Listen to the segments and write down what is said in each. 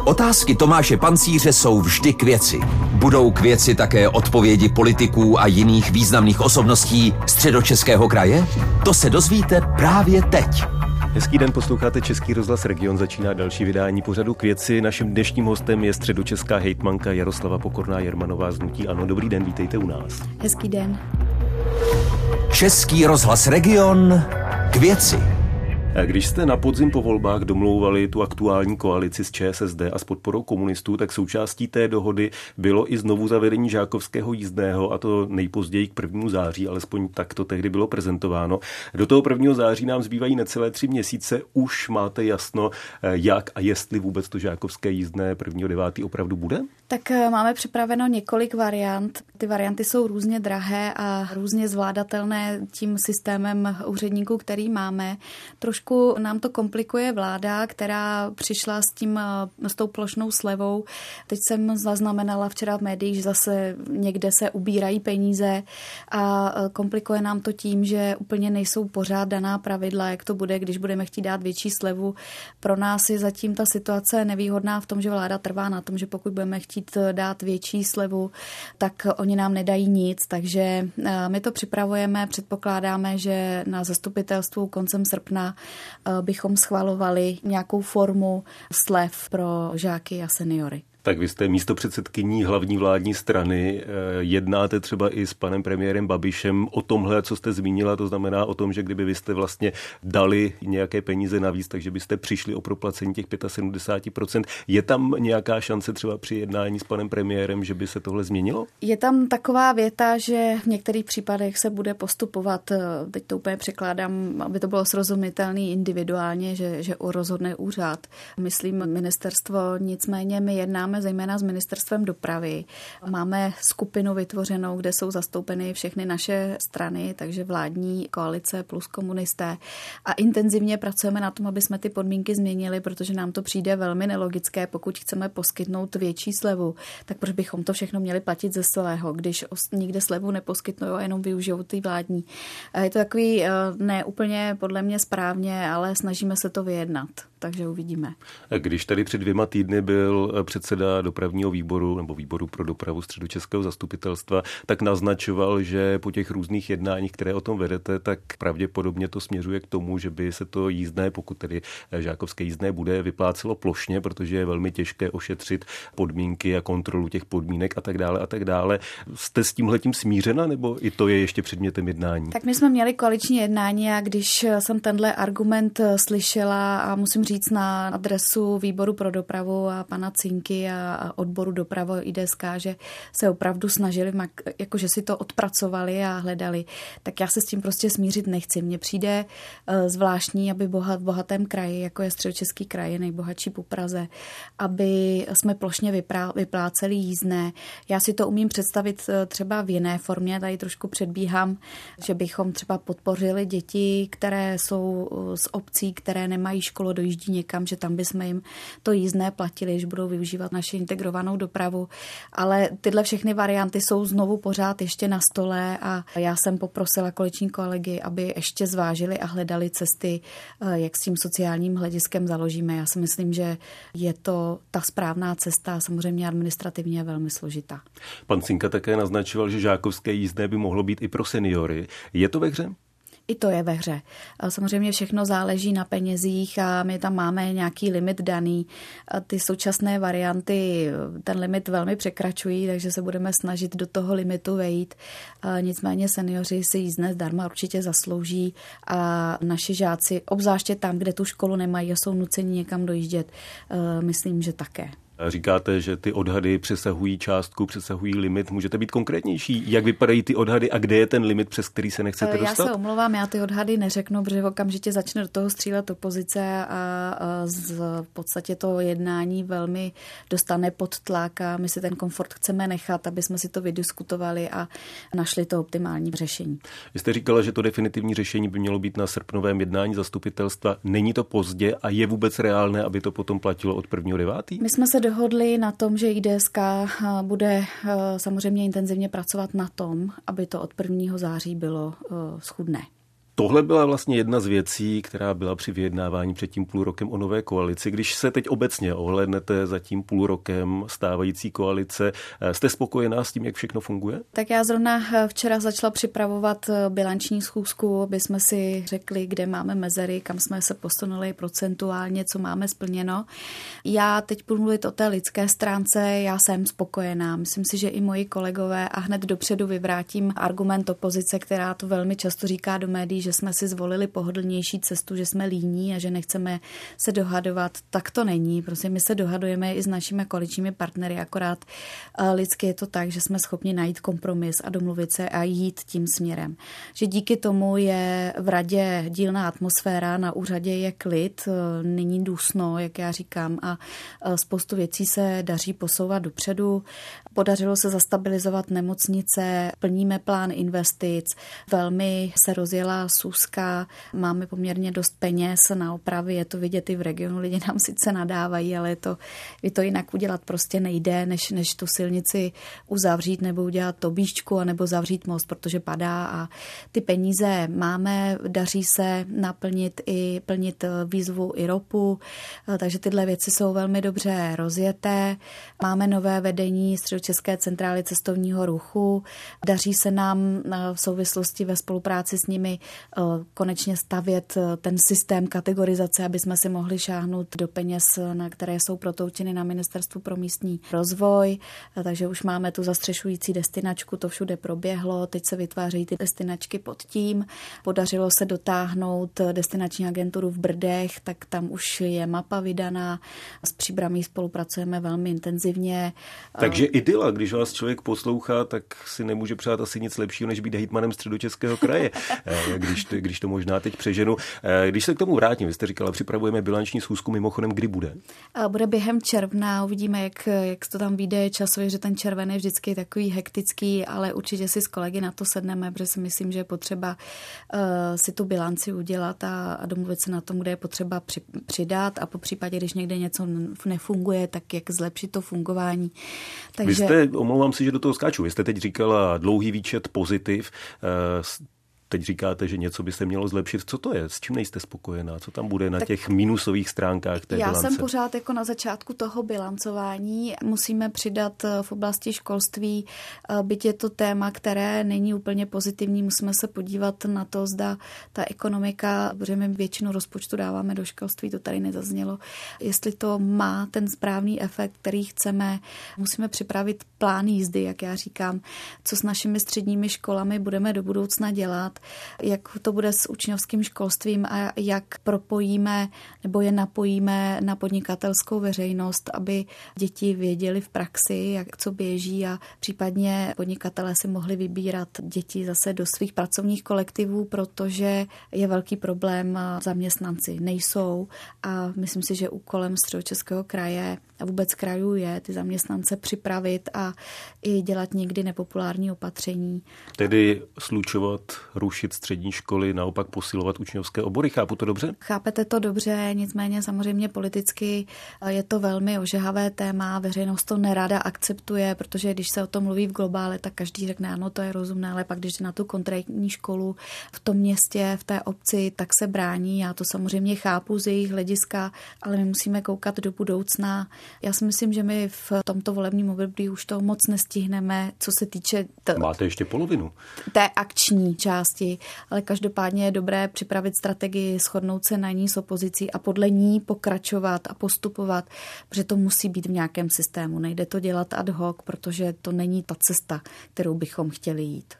Otázky Tomáše Pancíře jsou vždy k věci. Budou k věci také odpovědi politiků a jiných významných osobností Středočeského kraje? To se dozvíte právě teď. Hezký den, posloucháte Český rozhlas Region, začíná další vydání pořadu k věci. Naším dnešním hostem je středočeská hejtmanka Jaroslava Pokorná Jermanová z hnutí ANO. Dobrý den, vítejte u nás. Hezký den. Český rozhlas Region k věci. Když jste na podzim po volbách domlouvali tu aktuální koalici s ČSSD a s podporou komunistů, tak součástí té dohody bylo i znovu zavedení žákovského jízdného, a to nejpozději k 1. září, alespoň tak to tehdy bylo prezentováno. Do toho 1. září nám zbývají necelé 3 měsíce. Už máte jasno, jak a jestli vůbec to žákovské jízdné 1.9. opravdu bude? Tak máme připraveno několik variant. Ty varianty jsou různě drahé a různě zvládatelné tím systémem úředníků, který máme. Trošku nám to komplikuje vláda, která přišla s tou plošnou slevou. Teď jsem zaznamenala včera v médiích, že zase někde se ubírají peníze a komplikuje nám to tím, že úplně nejsou pořád daná pravidla, jak to bude, když budeme chtít dát větší slevu. Pro nás je zatím ta situace nevýhodná v tom, že vláda trvá na tom, že pokud budeme chtít dát větší slevu, tak oni nám nedají nic, takže my to připravujeme, předpokládáme, že na zastupitelstvu koncem srpna bychom schvalovali nějakou formu slev pro žáky a seniory. Tak vy jste místopředsedkyní hlavní vládní strany, jednáte třeba i s panem premiérem Babišem o tomhle, co jste zmínila, to znamená o tom, že kdyby vy jste vlastně dali nějaké peníze navíc, takže byste přišli o proplacení těch 75%. Je tam nějaká šance třeba při jednání s panem premiérem, že by se tohle změnilo? Je tam taková věta, že v některých případech se bude postupovat, teď to úplně překládám, aby to bylo srozumitelný individuálně, že rozhodne úřad. Myslím ministerstvo, nicméně my jednáme zejména s ministerstvem dopravy. Máme skupinu vytvořenou, kde jsou zastoupeny všechny naše strany, takže vládní koalice plus komunisté. A intenzivně pracujeme na tom, aby jsme ty podmínky změnili, protože nám to přijde velmi nelogické, pokud chceme poskytnout větší slevu, tak proč bychom to všechno měli platit ze svého, když nikde slevu neposkytnou a jenom využijou ty vládní. Je to takový ne úplně podle mě správně, ale snažíme se to vyjednat. Takže uvidíme. Když tady před 2 týdny byl předseda dopravního výboru nebo výboru pro dopravu Středočeského zastupitelstva, tak naznačoval, že po těch různých jednáních, které o tom vedete, tak pravděpodobně to směřuje k tomu, že by se to jízdné, pokud tedy žákovské jízdné bude, vyplácelo plošně, protože je velmi těžké ošetřit podmínky a kontrolu těch podmínek a tak dále a tak dále. Jste s tímhletím smířena, nebo i to je ještě předmětem jednání? Tak my jsme měli koaliční jednání a když jsem tenhle argument slyšela a musím říct na adresu výboru pro dopravu a pana Cinky a odboru doprava IDSK, že se opravdu snažili, jakože si to odpracovali a hledali, tak já se s tím prostě smířit nechci. Mně přijde zvláštní, aby v bohatém kraji, jako je Středočeský kraj, nejbohatší po Praze, aby jsme plošně vypláceli jízdné. Já si to umím představit třeba v jiné formě, tady trošku předbíhám, že bychom třeba podpořili děti, které jsou z obcí, které nemají školu, dojíždí někam, že tam bychom jim to jízdné platili, že budou využívat naši integrovanou dopravu. Ale tyhle všechny varianty jsou znovu pořád ještě na stole a já jsem poprosila koaliční kolegy, aby ještě zvážili a hledali cesty, jak s tím sociálním hlediskem založíme. Já si myslím, že je to ta správná cesta, samozřejmě administrativně je velmi složitá. Pan Cinka také naznačoval, že žákovské jízdné by mohlo být i pro seniory. Je to ve hře? I to je ve hře. Samozřejmě všechno záleží na penězích a my tam máme nějaký limit daný. Ty současné varianty ten limit velmi překračují, takže se budeme snažit do toho limitu vejít. Nicméně seniori si jízdné zdarma určitě zaslouží a naši žáci, obzvláště tam, kde tu školu nemají a jsou nuceni někam dojíždět, myslím, že také. Říkáte, že ty odhady přesahují částku, přesahují limit. Můžete být konkrétnější? Jak vypadají ty odhady a kde je ten limit, přes který se nechcete dostat? Já se omlouvám, já ty odhady neřeknu, protože okamžitě začne do toho střílet opozice a v podstatě to jednání velmi dostane pod tlak a my si ten komfort chceme nechat, aby jsme si to vydiskutovali a našli to optimální řešení. Vy jste říkala, že to definitivní řešení by mělo být na srpnovém jednání zastupitelstva. Není to pozdě a je vůbec reálné, aby to potom platilo od 1.9.? My jsme se dohodli na tom, že IDSK bude samozřejmě intenzivně pracovat na tom, aby to od 1. září bylo schůdné. Tohle byla vlastně jedna z věcí, která byla při vyjednávání před tím půl rokem o nové koalici. Když se teď obecně ohlédnete za tím půl rokem stávající koalice, jste spokojená s tím, jak všechno funguje? Tak já zrovna včera začala připravovat bilanční schůzku, aby jsme si řekli, kde máme mezery, kam jsme se posunuli procentuálně, co máme splněno. Já teď budu mluvit o té lidské stránce, já jsem spokojená. Myslím si, že i moji kolegové, a hned dopředu vyvrátím argument opozice, která to velmi často říká do médií, že jsme si zvolili pohodlnější cestu, že jsme líní a že nechceme se dohadovat. Tak to není. Prostě my se dohadujeme i s našimi koaličními partnery, akorát lidsky je to tak, že jsme schopni najít kompromis a domluvit se a jít tím směrem. Že díky tomu je v radě dílná atmosféra, na úřadě je klid, není dusno, jak já říkám, a spoustu věcí se daří posouvat dopředu. Podařilo se zastabilizovat nemocnice, plníme plán investic, velmi se rozjela Súska, máme poměrně dost peněz na opravy, je to vidět i v regionu, lidi nám sice nadávají, ale je to jinak udělat prostě nejde, než tu silnici uzavřít nebo udělat tobíčku a nebo zavřít most, protože padá a ty peníze máme, daří se plnit výzvu IROPu, takže tyhle věci jsou velmi dobře rozjeté. Máme nové vedení Středočeské centrály cestovního ruchu, daří se nám v souvislosti ve spolupráci s nimi konečně stavět ten systém kategorizace, aby jsme si mohli šáhnout do peněz, na které jsou protoučeny na Ministerstvu pro místní rozvoj. Takže už máme tu zastřešující destinačku, to všude proběhlo, teď se vytvářejí ty destinačky pod tím. Podařilo se dotáhnout destinační agenturu v Brdech, tak tam už je mapa vydaná. S Příbramí spolupracujeme velmi intenzivně. Takže idyla, když vás člověk poslouchá, tak si nemůže přát asi nic lepšího, než být hejtmanem Středočeského kraje, když to možná teď přeženu. Když se k tomu vrátím, vy jste říkala, připravujeme bilanční schůzku, mimochodem, kdy bude? Bude během června, uvidíme, jak to tam vyjde časově, že ten červen je vždycky takový hektický, ale určitě si s kolegy na to sedneme, protože si myslím, že je potřeba si tu bilanci udělat a domluvit se na tom, kde je potřeba přidat a po případě, když někde něco nefunguje, tak jak zlepšit to fungování. Takže... Vy jste, omlouvám si, že do toho skáču, vy jste teď říkala dlouhý výčet pozitiv, teď říkáte, že něco by se mělo zlepšit. Co to je? S čím nejste spokojená? Co tam bude na těch minusových stránkách té bilance? Já jsem pořád jako na začátku toho bilancování. Musíme přidat v oblasti školství, byť je to téma, které není úplně pozitivní, musíme se podívat na to, zda ta ekonomika, protože my většinu rozpočtu dáváme do školství, to tady nezaznělo, jestli to má ten správný efekt, který chceme. Musíme připravit plán jízdy, jak já říkám, co s našimi středními školami budeme do budoucna dělat, jak to bude s učňovským školstvím a jak propojíme nebo je napojíme na podnikatelskou veřejnost, aby děti věděli v praxi, jak co běží a případně podnikatelé si mohli vybírat děti zase do svých pracovních kolektivů, protože je velký problém, zaměstnanci nejsou a myslím si, že úkolem Středočeského kraje a vůbec krajů je ty zaměstnance připravit a i dělat někdy nepopulární opatření. Tedy slučovat, rušit střední školy, naopak posilovat učňovské obory. Chápu to dobře? Chápete to dobře, nicméně samozřejmě politicky je to velmi ožehavé téma, veřejnost to nerada akceptuje, protože když se o tom mluví v globále, tak každý řekne, ano, to je rozumné, ale pak když jde na tu konkrétní školu v tom městě, v té obci, tak se brání. Já to samozřejmě chápu z jejich hlediska, ale my musíme koukat do budoucna. Já si myslím, že my v tomto volebním období už to moc nestihneme, co se týče... Máte ještě polovinu. Té akční části, ale každopádně je dobré připravit strategii, shodnout se na ní s opozicí a podle ní pokračovat a postupovat, protože to musí být v nějakém systému. Nejde to dělat ad hoc, protože to není ta cesta, kterou bychom chtěli jít.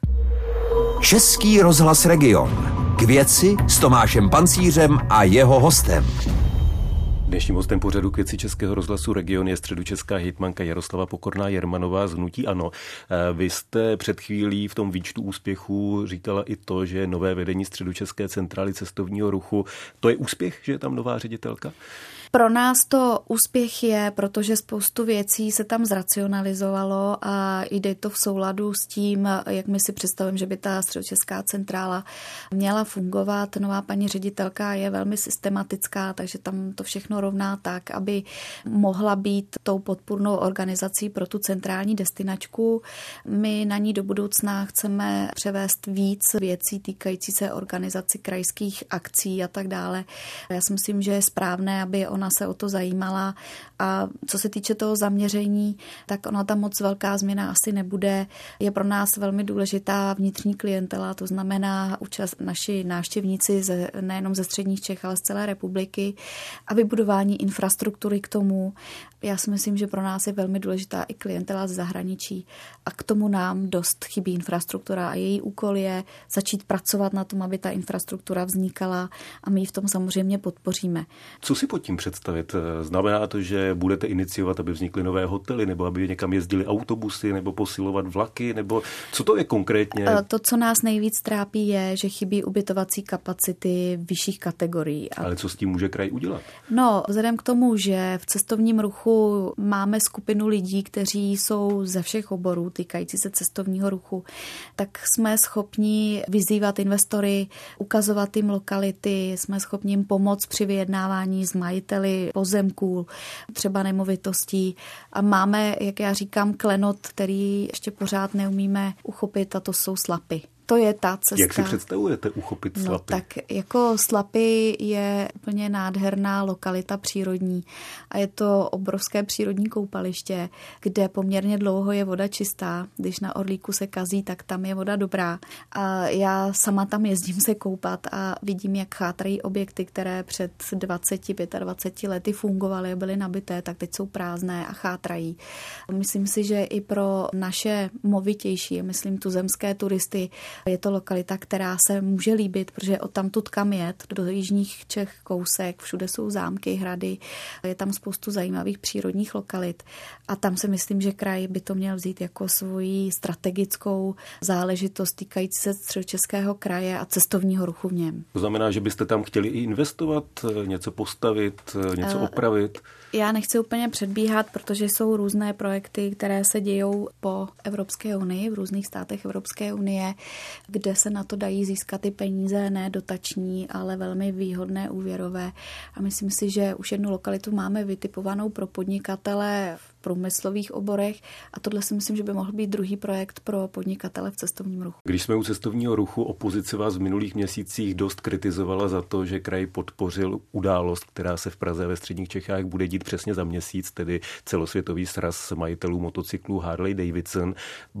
Český rozhlas Region. K věci s Tomášem Pancířem a jeho hostem. Dnešním hostem pořadu K věci Českého rozhlasu Region je středočeská hejtmanka Jaroslava Pokorná Jermanová z hnutí ANO. Vy jste před chvílí v tom výčtu úspěchů říkala i to, že nové vedení Středočeské centrály cestovního ruchu, to je úspěch, že je tam nová ředitelka? Pro nás to úspěch je, protože spoustu věcí se tam zracionalizovalo a jde to v souladu s tím, jak my si představujeme, že by ta středočeská centrála měla fungovat. Nová paní ředitelka je velmi systematická, takže tam to všechno rovná tak, aby mohla být tou podpůrnou organizací pro tu centrální destinačku. My na ní do budoucna chceme převést víc věcí týkající se organizaci krajských akcí a tak dále. Já si myslím, že je správné, aby ona se o to zajímala a co se týče toho zaměření, tak ona tam moc velká změna asi nebude. Je pro nás velmi důležitá vnitřní klientela, to znamená naši návštěvníci nejenom ze středních Čech, ale z celé republiky a vybudování infrastruktury k tomu. Já si myslím, že pro nás je velmi důležitá i klientela z zahraničí a k tomu nám dost chybí infrastruktura a její úkol je začít pracovat na tom, aby ta infrastruktura vznikala a my ji v tom samozřejmě podpoříme. Co si pod tím představit? Znamená to, že budete iniciovat, aby vznikly nové hotely, nebo aby někam jezdily autobusy, nebo posilovat vlaky, nebo co to je konkrétně? To, co nás nejvíc trápí, je, že chybí ubytovací kapacity vyšších kategorií. Ale co s tím může kraj udělat? No, vzhledem k tomu, že v cestovním ruchu máme skupinu lidí, kteří jsou ze všech oborů týkající se cestovního ruchu, tak jsme schopni vyzývat investory, ukazovat jim lokality, jsme schopni jim pomoct při vyjednávání s majiteli pozemků, třeba nemovitostí a máme, jak já říkám, klenot, který ještě pořád neumíme uchopit a to jsou Slapy. To je ta cesta. Jak si představujete uchopit Slapy? No, tak jako Slapy je úplně nádherná lokalita přírodní a je to obrovské přírodní koupaliště, kde poměrně dlouho je voda čistá. Když na Orlíku se kazí, tak tam je voda dobrá. A já sama tam jezdím se koupat a vidím, jak chátrají objekty, které před 20-25 lety fungovaly a byly nabité, tak teď jsou prázdné a chátrají. Myslím si, že i pro naše movitější, myslím tuzemské turisty, je to lokalita, která se může líbit, protože odtamtud kam jet, do jižních Čech kousek, všude jsou zámky, hrady, je tam spoustu zajímavých přírodních lokalit a tam si myslím, že kraj by to měl vzít jako svoji strategickou záležitost týkající se Středočeského kraje a cestovního ruchu v něm. To znamená, že byste tam chtěli i investovat, něco postavit, něco opravit? Já nechci úplně předbíhat, protože jsou různé projekty, které se dějou po Evropské unii, v různých státech Evropské unie, kde se na to dají získat i peníze, ne dotační, ale velmi výhodné úvěrové. A myslím si, že už jednu lokalitu máme vytipovanou pro podnikatele v průmyslových oborech a tohle si myslím, že by mohl být druhý projekt pro podnikatele v cestovním ruchu. Když jsme u cestovního ruchu, opozice vás v minulých měsících dost kritizovala za to, že kraj podpořil událost, která se v Praze a ve středních Čechách bude dít přesně za měsíc, tedy celosvětový sraz majitelů motocyklů Harley Davidson.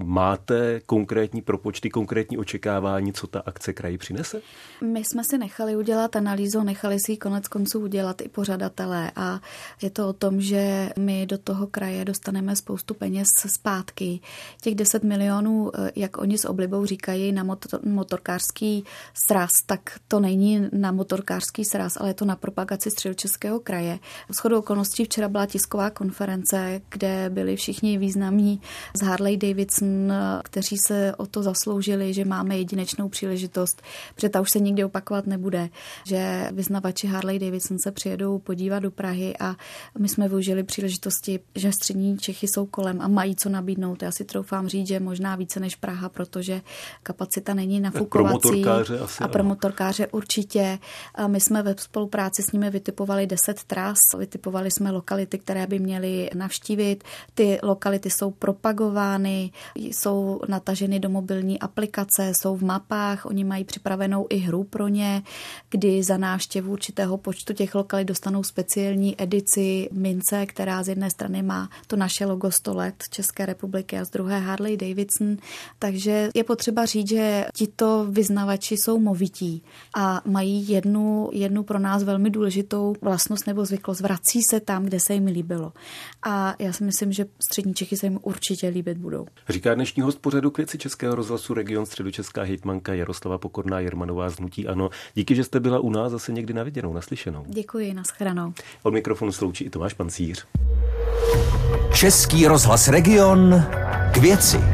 Máte konkrétní propočty, konkrétní očekávání, co ta akce kraji přinese? My jsme si nechali udělat analýzu, nechali si ji konec konců udělat i pořadatelé a je to o tom, že my do toho kraje dostaneme spoustu peněz zpátky. Těch 10 milionů, jak oni s oblibou říkají, na motorkářský sraz, tak to není na motorkářský sraz, ale je to na propagaci Středočeského kraje. Shodou okolností včera byla tisková konference, kde byli všichni významní z Harley Davidson, kteří se o to zasloužili, že máme jedinečnou příležitost, protože ta už se nikdy opakovat nebude, že vyznavači Harley Davidson se přijedou podívat do Prahy a my jsme využili příležitosti, že střední Čechy jsou kolem a mají co nabídnout. Já si troufám říct, že možná více než Praha, protože kapacita není nafukovací. A pro motorkáře určitě. A my jsme ve spolupráci s nimi vytipovali 10 tras, vytipovali jsme lokality, které by měly navštívit. Ty lokality jsou propagovány, jsou nataženy do mobilní aplikace, jsou v mapách, oni mají připravenou i hru pro ně, kdy za návštěvu určitého počtu těch lokalit dostanou speciální edici mince, která z jedné strany má to naše logo 100 let České republiky a z druhé Harley Davidson. Takže je potřeba říct, že tito vyznavači jsou movití a mají jednu pro nás velmi důležitou vlastnost nebo zvyklost. Vrací se tam, kde se jim líbilo. A já si myslím, že střední Čechy se jim určitě líbit budou. Říká dnešní host pořadu K věci Českého rozhlasu region Středočeská hejtmanka Jaroslava Pokorná Jermanová z hnutí ANO. Díky, že jste byla u nás zase někdy na viděnou, naslyšenou. Děkuji, nashledanou. Od mikrofonu sloučí i Tomáš Pancíř. Český rozhlas Region K věci.